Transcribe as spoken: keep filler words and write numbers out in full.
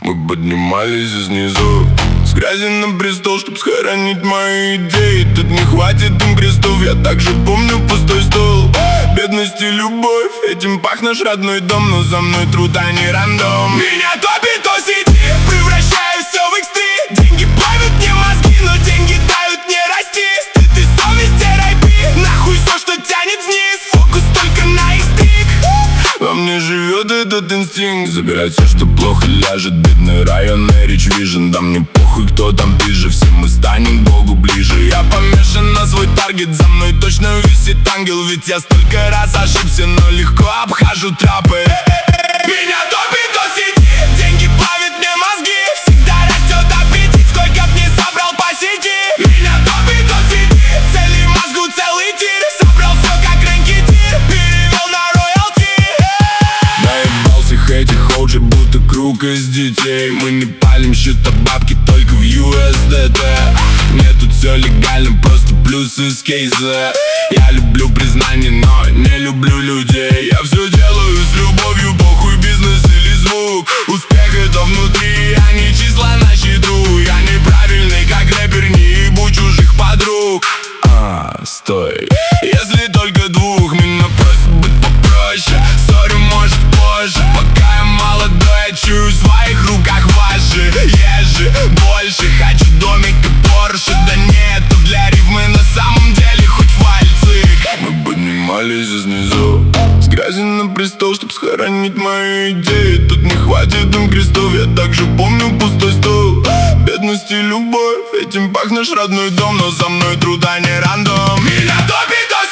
Мы поднимались снизу с грязи на престол, чтоб схоронить мои идеи. Тут не хватит им крестов, я также помню пустой стол. Бедность и любовь, этим пах наш родной дом. Но за мной труд, а не рандом. Меня топит то сети, превращаю все в экстри. Деньги плавят мне мозги, но деньги дают мне расти. Стыд и совесть, терапи, нахуй все, что тянет вниз. Фокус только на их стрик. Во мне живет этот инстинкт забирать все, что плохо ляжет. Бедный район и рич вижен. Да мне похуй, кто там ближе, все мы станем к Богу ближе. Я помешан на свой таргет, за мной точно висит ангел. Ведь я столько раз ошибся, но легко обхожу трапы. Меня топит то сети, деньги плавят мне мозги. Всегда растет аппетит, сколько б не собрал по сети. Меня топит то сети, цели мозгу целый тир. Собрал все как рэнкетир, перевел на роялти. Наебался этих оуджи, будто круг из детей. Мы не палим счета бабки, только в ю эс ди ти. Мне тут все легально, просто плюсы с кейса. Я люблю признание, но не люблю людей. Я все делаю с любовью, похуй бизнес или звук. Успех это внутри, а не числа на счету. Я неправильный как рэпер, не ебу чужих подруг. А, стой. Если только двух, меня просят быть попроще. Сори, может позже, пока я молодой, я чую в своих руках ваши. Ежи, больше, хочу домик и Порше. Да нет, это для рифмы на самом деле хоть вальцик. Мы поднимались снизу с грязи на престол, чтоб схоронить мои идеи. Тут не хватит им крестов, я также помню пустой стол. Бедность и любовь, этим пах наш родной дом. Но за мной труда не рандом. Меня топит